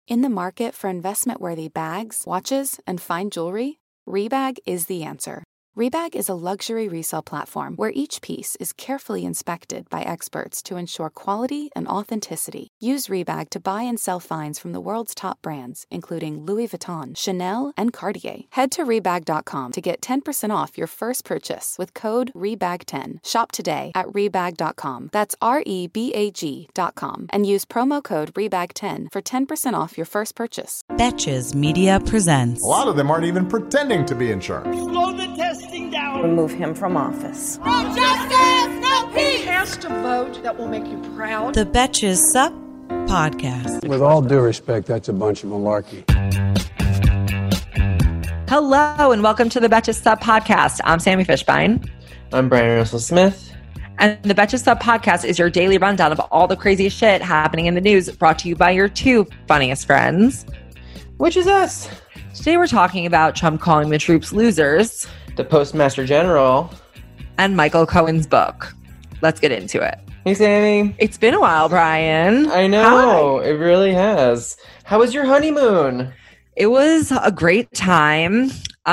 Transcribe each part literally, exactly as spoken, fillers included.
In the market for investment-worthy bags, watches, and fine jewelry, Rebag is the answer. Rebag is a luxury resale platform where each piece is carefully inspected by experts to ensure quality and authenticity. Use Rebag to buy and sell finds from the world's top brands, including Louis Vuitton, Chanel, and Cartier. Head to Rebag dot com to get ten percent off your first purchase with code rebag ten. Shop today at Rebag dot com. That's R E B A G dot com. And use promo code rebag ten for ten percent off your first purchase. Betches Media presents. A lot of them aren't even pretending to be in charge. Slow the testing down. Remove him from office. No justice, no peace. Cast a vote that will make you proud. The Betches Sup Podcast. With all due respect, that's a bunch of malarkey. Hello, and welcome to the Betches Sup Podcast. I'm Sammy Fishbein. I'm Brian Russell Smith. And the Betches Sup Podcast is your daily rundown of all the crazy shit happening in the news, brought to you by your two funniest friends. Which is us. Today we're talking about Trump calling the troops losers. The Postmaster General. And Michael Cohen's book. Let's get into it. Hey, Sammy. It's been a while, Brian. I know. Hi. It really has. How was your honeymoon? It was a great time.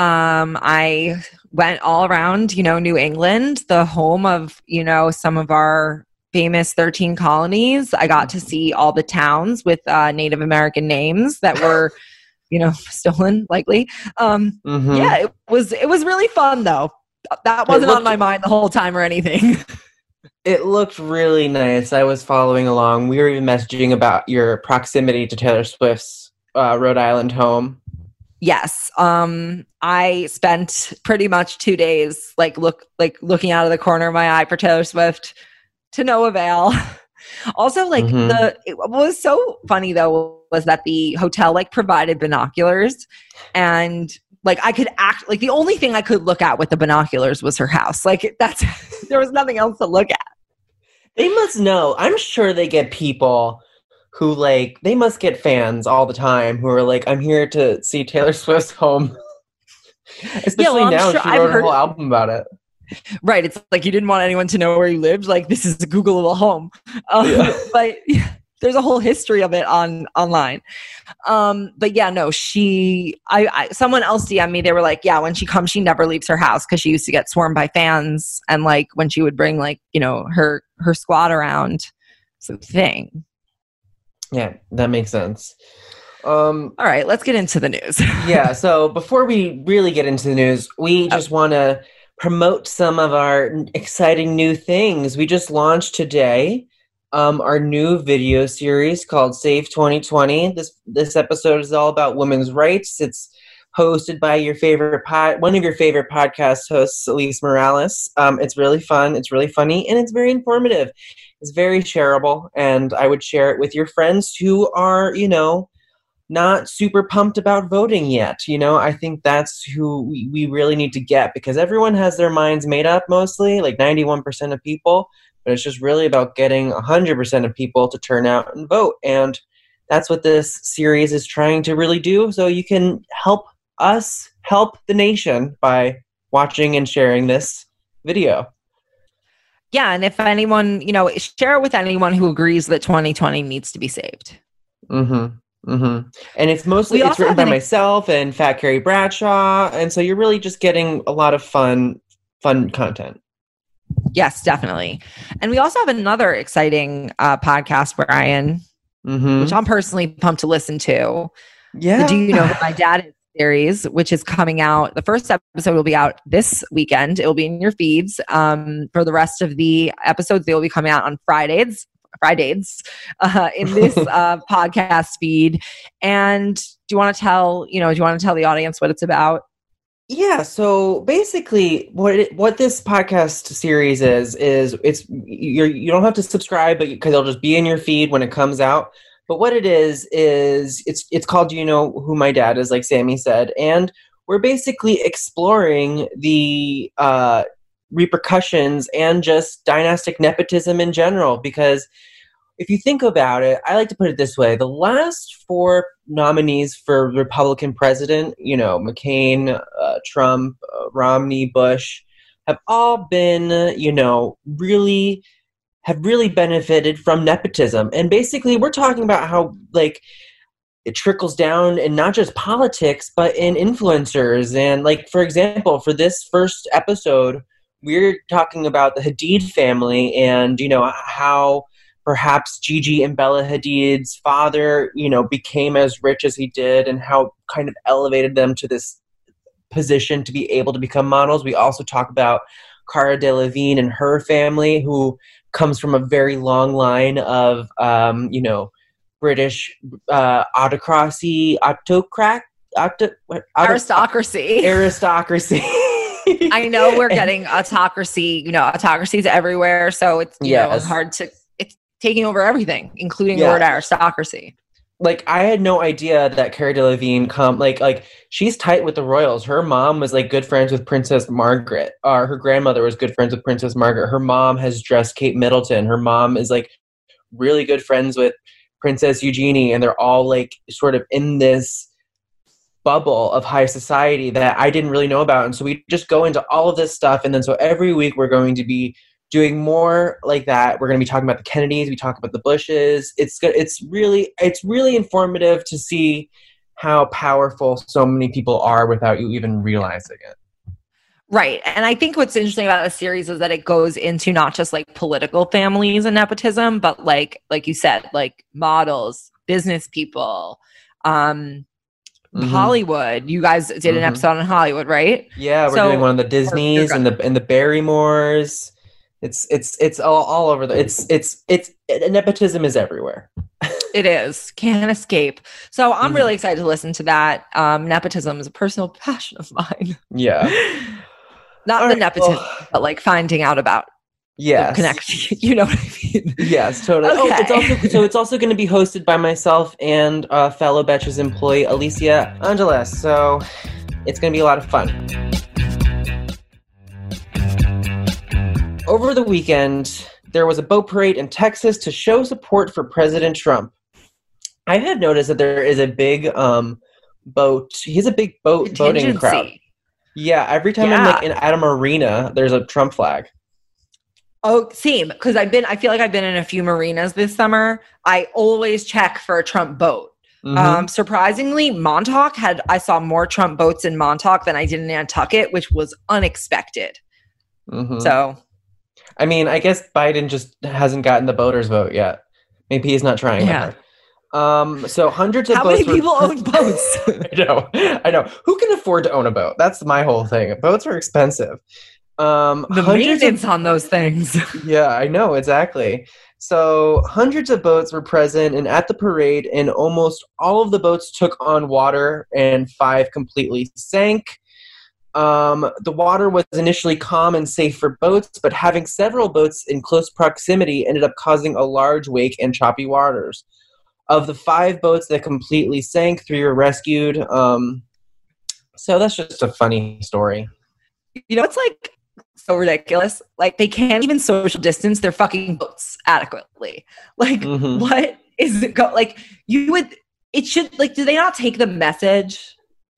Um, I went all around, you know, New England, the home of, you know, some of our famous thirteen colonies. I got to see all the towns with uh, Native American names that were, you know, stolen, likely. Um, mm-hmm. Yeah, it was it was really fun, though. That wasn't looked, on my mind the whole time or anything. It looked really nice. I was following along. We were even messaging about your proximity to Taylor Swift's uh, Rhode Island home. Yes. Um, I spent pretty much two days like look like looking out of the corner of my eye for Taylor Swift to no avail. Also, like mm-hmm. the it, what was so funny though was that the hotel like provided binoculars, and like I could act like the only thing I could look at with the binoculars was her house. Like that's there was nothing else to look at. They must know. I'm sure they get people who like they must get fans all the time who are like, I'm here to see Taylor Swift's home. Especially yeah, well, now, sure she wrote I've a heard- whole album about it. Right. It's like you didn't want anyone to know where you lived. Like this is a Googleable home. Um, yeah. But yeah, there's a whole history of it on online. Um, but yeah, no, she, I, I, someone else D M'd me. They were like, yeah, when she comes, she never leaves her house because she used to get swarmed by fans. And like when she would bring like, you know, her, her squad around, it's a thing. Yeah, that makes sense. Um, All right, let's get into the news. Yeah. So before we really get into the news, we just oh. want to promote some of our exciting new things. We just launched today um, our new video series called Save twenty twenty. This this episode is all about women's rights. It's hosted by your favorite pod, one of your favorite podcast hosts, Elise Morales. Um, it's really fun. It's really funny, and it's very informative. It's very shareable, and I would share it with your friends who are, you know, not super pumped about voting yet. You know, I think that's who we, we really need to get, because everyone has their minds made up mostly, like ninety-one percent of people, but it's just really about getting one hundred percent of people to turn out and vote. And that's what this series is trying to really do. So you can help us help the nation by watching and sharing this video. Yeah. And if anyone, you know, share it with anyone who agrees that twenty twenty needs to be saved. Mm-hmm. Mm-hmm. And it's mostly it's written by an... myself and Fat Carrie Bradshaw, and so you're really just getting a lot of fun, fun content. Yes, definitely. And we also have another exciting uh, podcast, Brian, mm-hmm. which I'm personally pumped to listen to. Yeah. The Do You Know Who My Dad Is series, which is coming out. The first episode will be out this weekend. It will be in your feeds. Um, for the rest of the episodes, they will be coming out on Fridays. Fridays uh, in this uh, podcast feed. And do you want to tell, you know, do you want to tell the audience what it's about? Yeah. So basically what it, what this podcast series is, is it's, you're, you don't have to subscribe, but because it'll just be in your feed when it comes out. But what it is, is it's, it's called, Do You Know Who My Dad Is, like Sammy said. And we're basically exploring the, uh, repercussions and just dynastic nepotism in general, because if you think about it, I like to put it this way: the last four nominees for Republican president, you know, McCain, uh, Trump, uh, Romney, Bush, have all been, you know, really have really benefited from nepotism. And basically we're talking about how, like, it trickles down in not just politics, but in influencers. And like, for example, for this first episode, we're talking about the Hadid family and, you know, how perhaps Gigi and Bella Hadid's father, you know, became as rich as he did and how kind of elevated them to this position to be able to become models. We also talk about Cara Delevingne and her family, who comes from a very long line of, um, you know, British uh, autocracy, autocrat, auto, what, auto, aristocracy, aristocracy. I know we're getting autocracy. You know, autocracies everywhere, so it's you yes. know hard to. It's taking over everything, including yeah. the word aristocracy. Like, I had no idea that Cara Delevingne come like like she's tight with the royals. Her mom was like good friends with Princess Margaret. Or her grandmother was good friends with Princess Margaret. Her mom has dressed Kate Middleton. Her mom is like really good friends with Princess Eugenie, and they're all like sort of in this bubble of high society that I didn't really know about. And so we just go into all of this stuff, and then so every week we're going to be doing more like that. We're going to be talking about the Kennedys. We talk about the Bushes. It's good. It's really, it's really informative to see how powerful so many people are without you even realizing it. Right. And I think what's interesting about the series is that it goes into not just like political families and nepotism, but like, like you said, like models, business people, um, mm-hmm. Hollywood. You guys did mm-hmm. an episode on Hollywood, right? Yeah. We're so, doing one of the Disneys and the, and the Barrymores. It's it's it's all, all over the it's it's it's nepotism is everywhere. It is. Can't escape. So I'm mm-hmm. really excited to listen to that. Um, nepotism is a personal passion of mine. Yeah. Not all the right, nepotism, well, but like finding out about yes. the connection. You know what I mean? Yes, totally. Okay. Oh, it's also so it's also going to be hosted by myself and uh, fellow Betches employee Alicia Angeles. So it's going to be a lot of fun. Over the weekend, there was a boat parade in Texas to show support for President Trump. I have noticed that there is a big um, boat. He's a big boat boating crowd. Yeah, every time yeah. I'm like in at a marina, there's a Trump flag. Oh, same. Because I've been, I feel like I've been in a few marinas this summer. I always check for a Trump boat. Mm-hmm. Um, surprisingly, Montauk had. I saw more Trump boats in Montauk than I did in Nantucket, which was unexpected. Mm-hmm. So. I mean, I guess Biden just hasn't gotten the voters' vote yet. Maybe he's not trying yeah. that hard. Um, so hundreds of How boats. How many people were... own boats? I know, I know. Who can afford to own a boat? That's my whole thing. Boats are expensive. Um, the maintenance of... on those things. Yeah, I know, exactly. So hundreds of boats were present and at the parade, and almost all of the boats took on water, and five completely sank. Um, the water was initially calm and safe for boats, but having several boats in close proximity ended up causing a large wake and choppy waters. Of the five boats that completely sank, three were rescued. Um, so that's just a funny story. You know, it's like so ridiculous. Like they can't even social distance their fucking boats adequately. Like mm-hmm. what is it go- like you would, it should like, do they not take the message?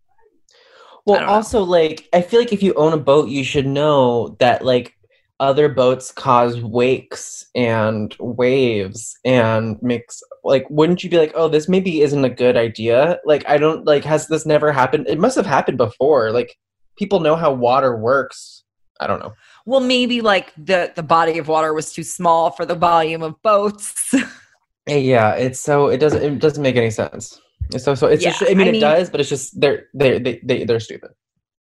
Well, also, like, I feel like if you own a boat, you should know that, like, other boats cause wakes and waves and makes, like, wouldn't you be like, oh, this maybe isn't a good idea? Like, I don't, like, has this never happened? It must have happened before. Like, people know how water works. I don't know. Well, maybe, like, the, the body of water was too small for the volume of boats. Yeah, it's so, it doesn't, it doesn't make any sense. So, so it's yeah, just, I mean, I it mean, does, but it's just, they're, they're, they, they, they're stupid.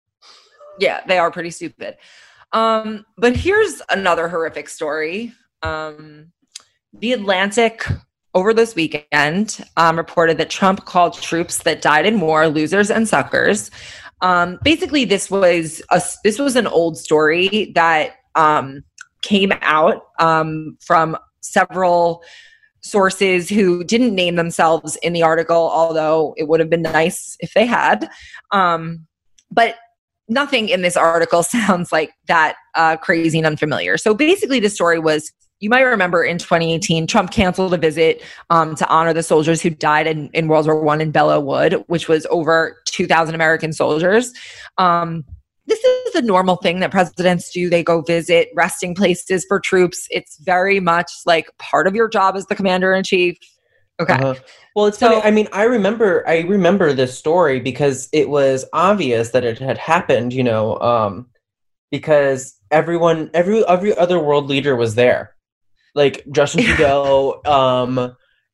Yeah, they are pretty stupid. Um, but here's another horrific story. Um, the Atlantic over this weekend um, reported that Trump called troops that died in war losers and suckers. Um, basically, this was a, this was an old story that um, came out um, from several sources who didn't name themselves in the article, although it would have been nice if they had. Um, but nothing in this article sounds like that uh, crazy and unfamiliar. So basically the story was, you might remember in twenty eighteen, Trump canceled a visit um, to honor the soldiers who died in, in World War One in Belleau Wood, which was over two thousand American soldiers. Um, This is a normal thing that presidents do. They go visit resting places for troops. It's very much like part of your job as the commander in chief. Okay. Uh-huh. Well, it's So- funny. I mean, I remember I remember this story because it was obvious that it had happened, you know, um, because everyone, every every other world leader was there. Like Justin Trudeau, um,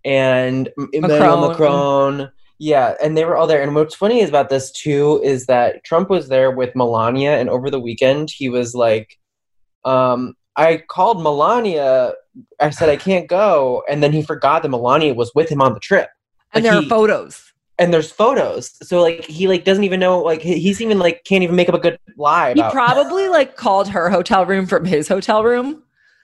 and Emmanuel Macron. Macron. Yeah, and they were all there. And what's funny is about this too is that Trump was there with Melania, and over the weekend he was like, um, I called Melania. I said I can't go, and then he forgot that Melania was with him on the trip. And Like, there he- are photos. and there's photos. So like he like doesn't even know, like he- he's even like can't even make up a good lie He about. probably like called her hotel room from his hotel room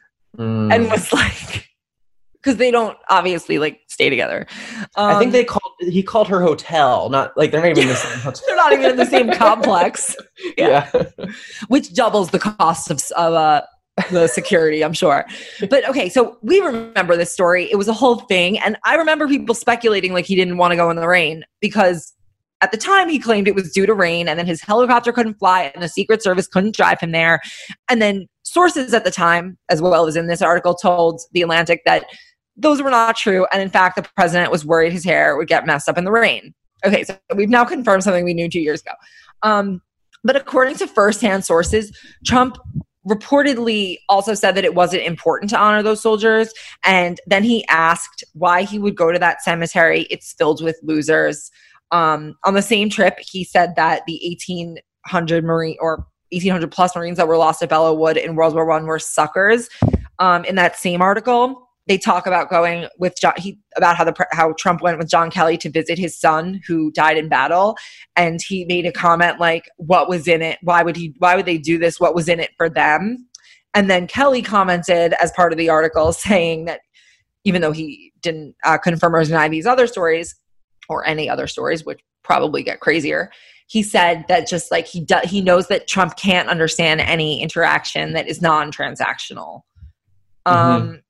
Mm. and was like, because they don't obviously like stay together. Um, I think they called he called her hotel, not like they're not even in the same hotel. they're not even in the same complex, Yeah. which doubles the cost of, of uh, the security, I'm sure. But okay, so we remember this story. It was a whole thing. And I remember people speculating like he didn't want to go in the rain because at the time he claimed it was due to rain and then his helicopter couldn't fly and the Secret Service couldn't drive him there. And then sources at the time, as well as in this article, told The Atlantic that those were not true. And in fact, the president was worried his hair would get messed up in the rain. Okay, so we've now confirmed something we knew two years ago. Um, but according to firsthand sources, Trump reportedly also said that it wasn't important to honor those soldiers. And then he asked why he would go to that cemetery. It's filled with losers. Um, on the same trip, he said that the eighteen hundred Marine or eighteen hundred plus Marines that were lost at Belleau Wood in World War One were suckers. Um, in that same article, they talk about going with John, he, about how the how Trump went with John Kelly to visit his son who died in battle, and he made a comment like, "What was in it? Why would he? Why would they do this? What was in it for them?" And then Kelly commented as part of the article saying that even though he didn't uh, confirm or deny these other stories or any other stories, which probably get crazier, he said that just like he do- he knows that Trump can't understand any interaction that is non-transactional. Mm-hmm. Um,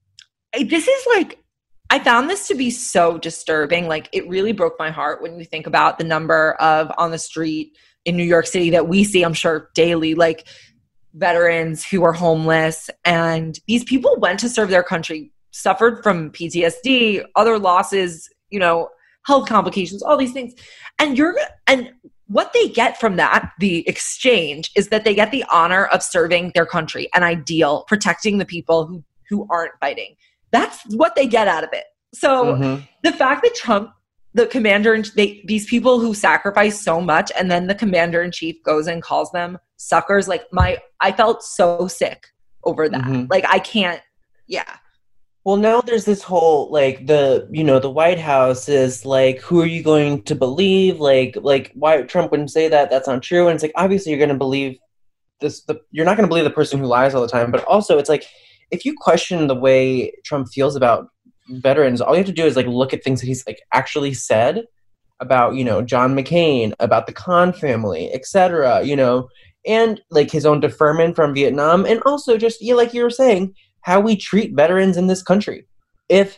this is like, I found this to be so disturbing. Like, it really broke my heart when you think about the number of on the street in New York City that we see, I'm sure, daily, like veterans who are homeless. And these people went to serve their country, suffered from P T S D, other losses, you know, health complications, all these things. And you're, and what they get from that, the exchange, is that they get the honor of serving their country, an ideal, protecting the people who, who aren't fighting. That's what they get out of it. So Mm-hmm. the fact that Trump, the commander, they, these people who sacrifice so much, and then the commander in chief goes and calls them suckers, like my, I felt so sick over that. Mm-hmm. Like I can't, yeah. Well, now there's this whole like the you know the White House is like, who are you going to believe? Like like why Trump wouldn't say that? That's not true. And it's like, obviously you're going to believe this. The, you're not going to believe the person who lies all the time. But also it's like, if you question the way Trump feels about veterans, all you have to do is like look at things that he's like actually said about, you know, John McCain, about the Khan family, et cetera. You know, and like his own deferment from Vietnam, and also just yeah, like you were saying, how we treat veterans in this country. If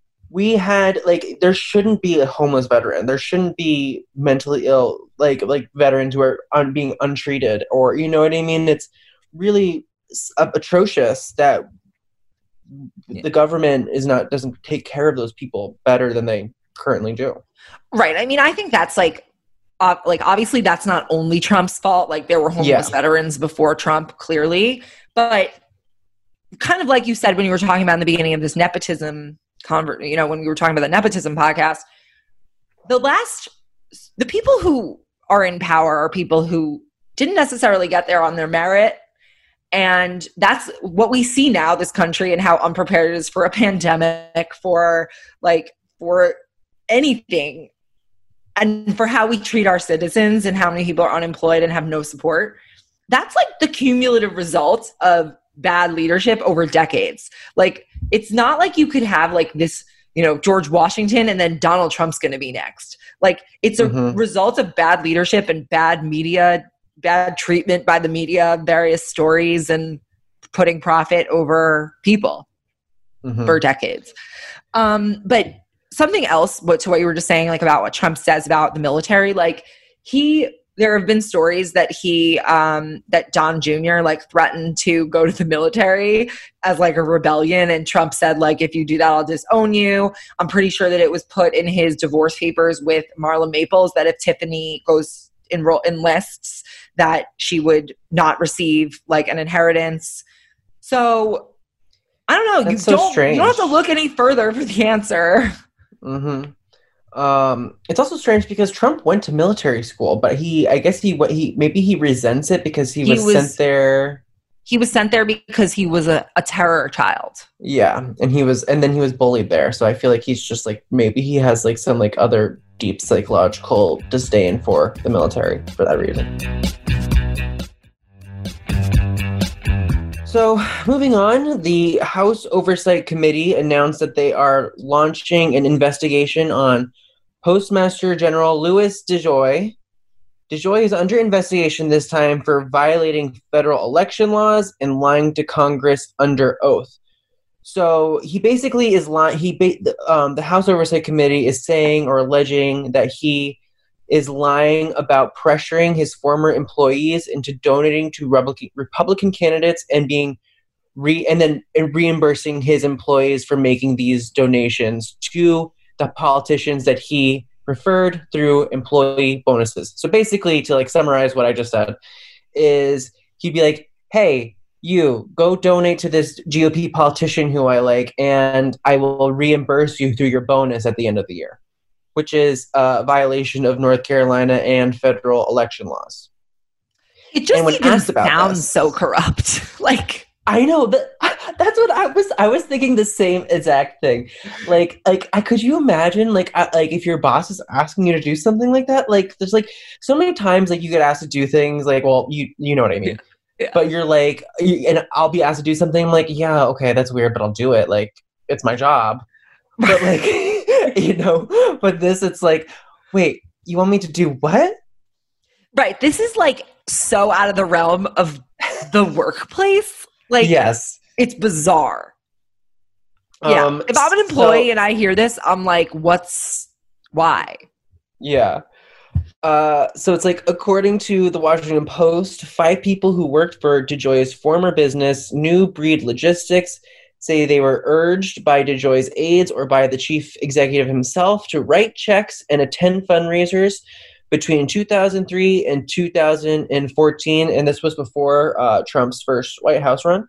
we had like, there shouldn't be a homeless veteran. There shouldn't be mentally ill, like like veterans who are un- being untreated, or you know what I mean. It's really uh, atrocious that Yeah. the government is not doesn't take care of those people better than they currently do. Right. I mean, I think that's like, uh, like obviously that's not only Trump's fault. Like there were homeless Yeah. veterans before Trump, clearly, but kind of like you said when you were talking about in the beginning of this nepotism convert, you know, when we were talking about the nepotism podcast, the last, the people who are in power are people who didn't necessarily get there on their merit. And that's what we see now, this country, and how unprepared it is for a pandemic, for like, for anything, and for how we treat our citizens and how many people are unemployed and have no support. That's like the cumulative result of bad leadership over decades. Like, it's not like you could have like this, you know, George Washington and then Donald Trump's going to be next. Like, it's a Mhm. result of bad leadership and bad media, bad treatment by the media, various stories, and putting profit over people Mhm. for decades. Um, but something else, what to what you were just saying, like about what Trump says about the military, like he there have been stories that he, um, that Don Junior like threatened to go to the military as like a rebellion. And Trump said, like, if you do that, I'll disown you. I'm pretty sure that it was put in his divorce papers with Marla Maples that if Tiffany goes enroll enlists, that she would not receive like an inheritance. So I don't know. That's you so don't, strange. you don't have to look any further for the answer. Mm-hmm. Um, it's also strange because Trump went to military school, but he, I guess he, what he, maybe he resents it because he, he was, was sent there. He was sent there because he was a, a terror child. Yeah. And he was, and then he was bullied there. So I feel like he's just like, maybe he has like some like other deep psychological disdain for the military for that reason. So moving on, the House Oversight Committee announced that they are launching an investigation on Postmaster General Louis DeJoy. DeJoy is under investigation this time for violating federal election laws and lying to Congress under oath. So he basically is lying. He ba- um, the House Oversight Committee is saying or alleging that he is lying about pressuring his former employees into donating to Republican, Republican candidates and being re and then reimbursing his employees for making these donations to the politicians that he preferred through employee bonuses. So basically, to like summarize what I just said, is he'd be like, hey, you go donate to this G O P politician who I like, and I will reimburse you through your bonus at the end of the year, which is a violation of North Carolina and federal election laws. It just even sounds this, so corrupt. Like, I know that that's what I was. I was thinking the same exact thing. Like, like, I could you imagine, like, I, like if your boss is asking you to do something like that? Like, there's like so many times, like you get asked to do things, like, well, you you know what I mean. Yeah. But you're like, and I'll be asked to do something. I'm like, yeah, okay, that's weird, but I'll do it. Like, it's my job. But like, you know, but this, it's like, wait, you want me to do what? Right. This is like so out of the realm of the workplace. Like, yes, it's bizarre. Yeah. Um, if I'm an employee so, and I hear this, I'm like, what's, why? Yeah. Uh, so it's like, according to the Washington Post, five people who worked for DeJoy's former business, New Breed Logistics, say they were urged by DeJoy's aides or by the chief executive himself to write checks and attend fundraisers between two thousand three and two thousand fourteen, and this was before uh, Trump's first White House run.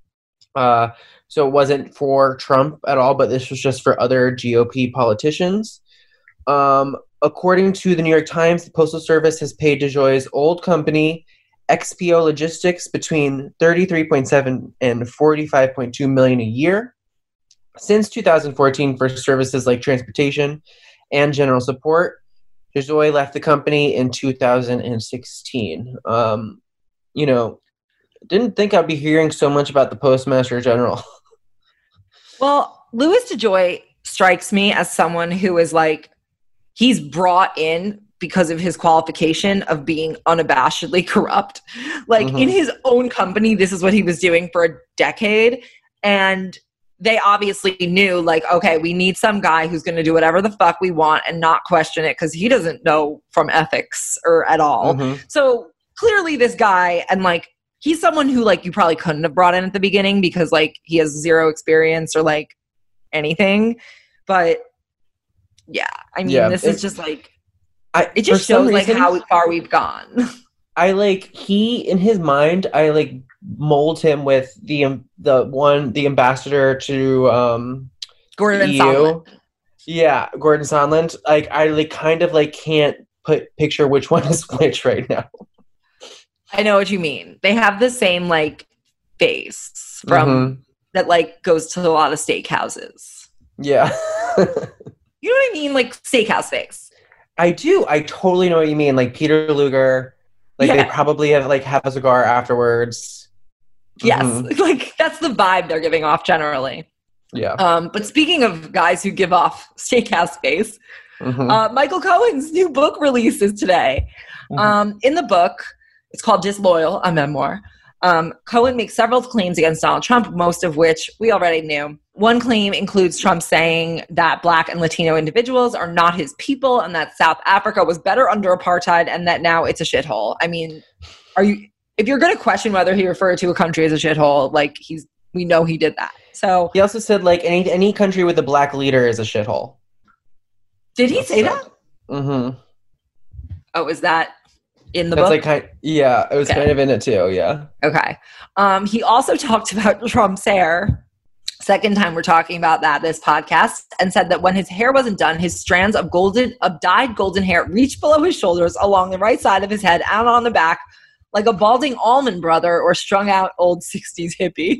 Uh, so it wasn't for Trump at all, but this was just for other G O P politicians. Um, according to the New York Times, the Postal Service has paid DeJoy's old company, X P O Logistics, between thirty-three point seven and forty-five point two million a year since two thousand fourteen for services like transportation and general support. DeJoy left the company in two thousand sixteen. Um, you know, didn't think I'd be hearing so much about the Postmaster General. Well, Louis DeJoy strikes me as someone who is like, he's brought in because of his qualification of being unabashedly corrupt. Like, mm-hmm. in his own company, this is what he was doing for a decade. And they obviously knew, like, okay, we need some guy who's going to do whatever the fuck we want and not question it because he doesn't know from ethics or at all. Mm-hmm. So clearly this guy, and like, he's someone who like you probably couldn't have brought in at the beginning because like he has zero experience or like anything. But yeah, I mean, yeah, this it, is just like, I, it just shows like reason, how far we've gone. I like, he, in his mind, I like mold him with the um, the one, the ambassador to um, Gordon E U. Sondland. Yeah, Gordon Sondland. Like, I like kind of like can't put picture which one is which right now. I know what you mean. They have the same like face from mm-hmm. that like goes to a lot of steakhouses. Yeah. You know what I mean? Like steakhouse face. I do. I totally know what you mean. Like Peter Luger. Like yeah. They probably have like have a cigar afterwards. Yes. Mm-hmm. Like that's the vibe they're giving off generally. Yeah. Um, but speaking of guys who give off steakhouse face, mm-hmm. uh, Michael Cohen's new book release is today. Mm-hmm. Um, in the book, it's called Disloyal, a memoir. Um, Cohen makes several claims against Donald Trump, most of which we already knew. One claim includes Trump saying that Black and Latino individuals are not his people and that South Africa was better under apartheid and that now it's a shithole. I mean, are you, if you're going to question whether he referred to a country as a shithole, like he's, we know he did that. So he also said like any any country with a Black leader is a shithole. Did he say that? Mm-hmm. Oh, is that in the That's book? like kind, yeah, it was Okay. kind of in it too. Yeah. Okay. Um, he also talked about Trump's hair. Second time we're talking about that this podcast, and said that when his hair wasn't done, his strands of golden, of dyed golden hair reached below his shoulders along the right side of his head and on the back, like a balding Allman Brother or strung out old sixties hippie.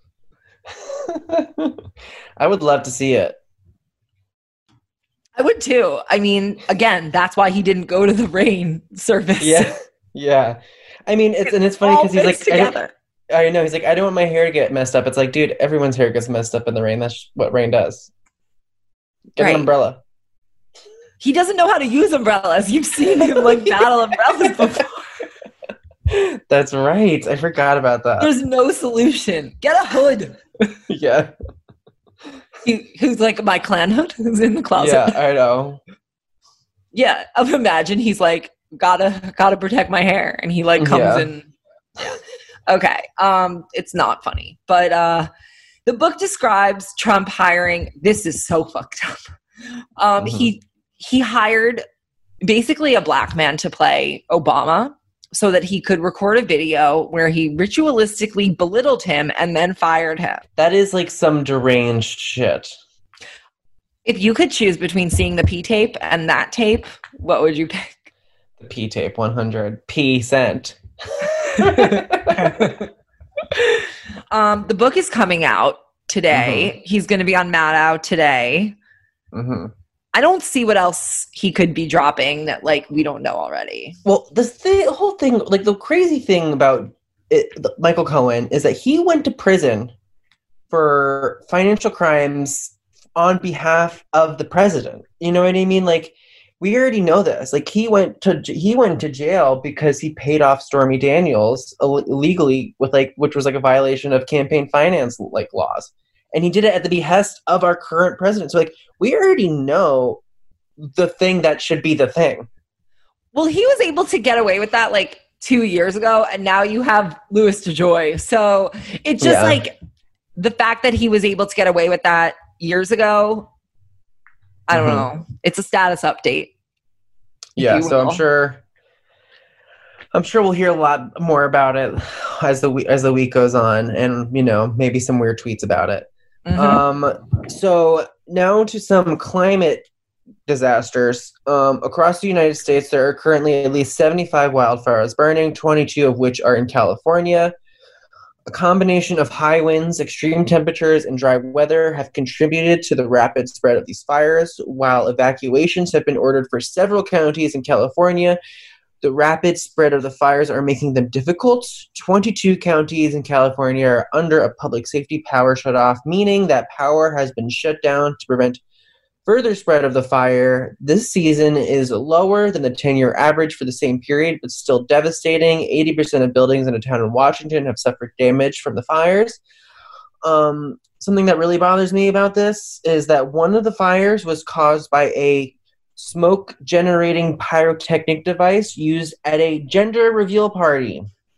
I would love to see it. I would too. I mean, again, that's why he didn't go to the rain service. Yeah, yeah. I mean, it's and it's funny because he's like, I don't- together. I know. He's like, I don't want my hair to get messed up. It's like, dude, everyone's hair gets messed up in the rain. That's what rain does. Get Right. an umbrella. He doesn't know how to use umbrellas. You've seen him like battle umbrellas before. That's right. I forgot about that. There's no solution. Get a hood. Yeah. He, who's like my clan hood who's in the closet. Yeah, I know. Yeah, I've imagine he's like, gotta gotta protect my hair. And he like comes Yeah. in. Yeah. Okay. Um, it's not funny. But uh the book describes Trump hiring, this is so fucked up. Um, Mhm. he he hired basically a Black man to play Obama so that he could record a video where he ritualistically belittled him and then fired him. That is like some deranged shit. If you could choose between seeing the P tape and that tape, what would you pick? The P tape one hundred P cent. um, the book is coming out today. Mm-hmm. He's going to be on Maddow today. Mm-hmm. I don't see what else he could be dropping that like we don't know already. Well, the th- whole thing, like the crazy thing about it, the, Michael Cohen is that he went to prison for financial crimes on behalf of the president. You know what I mean? Like, we already know this. Like, he went to he went to jail because he paid off Stormy Daniels Ill- illegally with like, which was like a violation of campaign finance like laws, and he did it at the behest of our current president. So, like, we already know the thing that should be the thing. Well, he was able to get away with that like two years ago, and now you have Louis DeJoy. So it's just Yeah. like the fact that he was able to get away with that years ago. I don't Mhm. know. It's a status update. Yeah, you so I'm will. sure I'm sure we'll hear a lot more about it as the we- as the week goes on, and you know, maybe some weird tweets about it. Mhm. Um, so now to some climate disasters. Um, across the United States, there are currently at least seventy-five wildfires burning, twenty-two of which are in California. A combination of high winds, extreme temperatures, and dry weather have contributed to the rapid spread of these fires. While evacuations have been ordered for several counties in California, the rapid spread of the fires are making them difficult. twenty-two counties in California are under a public safety power shutoff, meaning that power has been shut down to prevent further spread of the fire. This season is lower than the ten-year average for the same period, but still devastating. eighty percent of buildings in a town in Washington have suffered damage from the fires. Um, something that really bothers me about this is that one of the fires was caused by a smoke-generating pyrotechnic device used at a gender reveal party.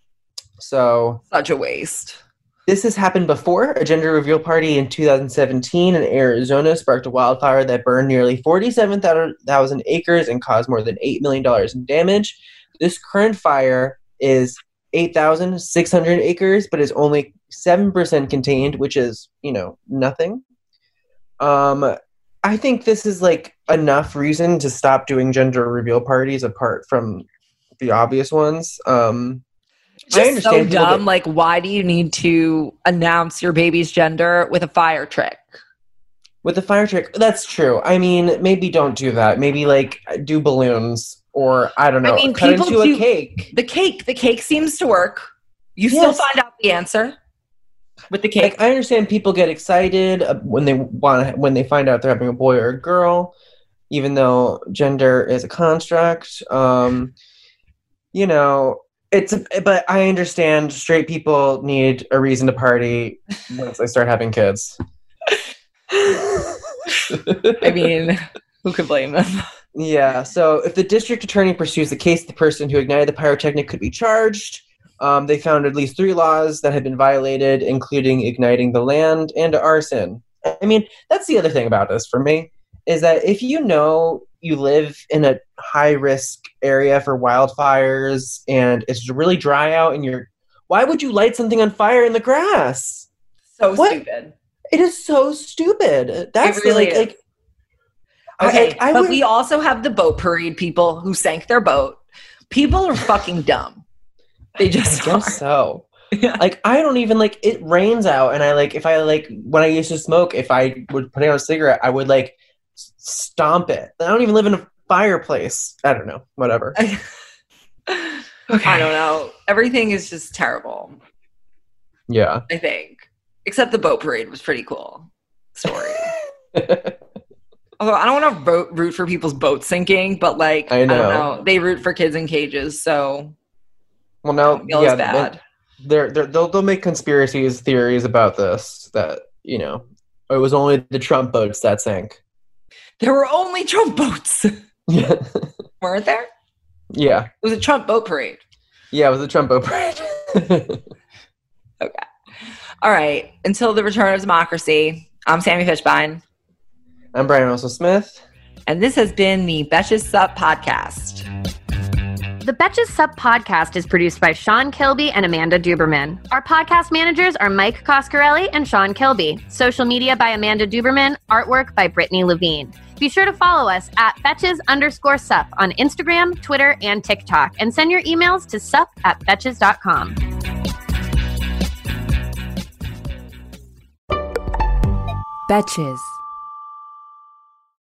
So Such a waste. this has happened before. A gender reveal party in two thousand seventeen in Arizona sparked a wildfire that burned nearly forty-seven thousand acres and caused more than eight million dollars in damage. This current fire is eight thousand six hundred acres, but is only seven percent contained, which is, you know, nothing. Um, I think this is like enough reason to stop doing gender reveal parties apart from the obvious ones. Um, Just I understand so people dumb. get- Like, why do you need to announce your baby's gender with a fire trick? With the fire trick, that's true. I mean, maybe don't do that. Maybe like do balloons, or I don't know, I mean, cut people into do- a cake. The cake, the cake seems to work. You Yes. still find out the answer with the cake. Like, I understand people get excited uh, when they want when they find out they're having a boy or a girl, even though gender is a construct. Um, you know, it's but I understand straight people need a reason to party once they start having kids. I mean, who could blame them? Yeah, so if the district attorney pursues the case, the person who ignited the pyrotechnic could be charged. Um, they found at least three laws that had been violated, including igniting the land and arson. I mean, that's the other thing about this for me, is that if you know you live in a high-risk area for wildfires and it's really dry out and you're... Why would you light something on fire in the grass? So What? stupid. It is so stupid. That's It really like, is. like Okay, I, I but would, we also have the boat parade people who sank their boat. People are fucking dumb. They just I are. guess so. Yeah. Like, I don't even, like, it rains out, and I, like, if I, like, when I used to smoke, if I would put out a cigarette, I would, like, stomp it. I don't even live in a fireplace. I don't know. Whatever. Okay. I don't know. Everything is just terrible, Yeah. I think. Except the boat parade was pretty cool. Story. Although I don't want to root, root for people's boats sinking, but, like, I I, know. don't know. They root for kids in cages, so Well, now, I don't feel yeah, as bad. they're, they're, they'll, they'll make conspiracies theories about this, that, you know, it was only the Trump boats that sank. There were only Trump boats. Yeah. Weren't there? Yeah. It was a Trump boat parade. Yeah, it was a Trump boat parade. Okay. All right. Until the return of democracy, I'm Sammy Fishbein. I'm Brian Russell Smith. And this has been the Betches Sup podcast. The Betches Sup podcast is produced by Sean Kilby and Amanda Duberman. Our podcast managers are Mike Coscarelli and Sean Kilby. Social media by Amanda Duberman. Artwork by Brittany Levine. Be sure to follow us at Betches underscore sup on Instagram, Twitter, and TikTok. And send your emails to sup at betches dot com. Betches.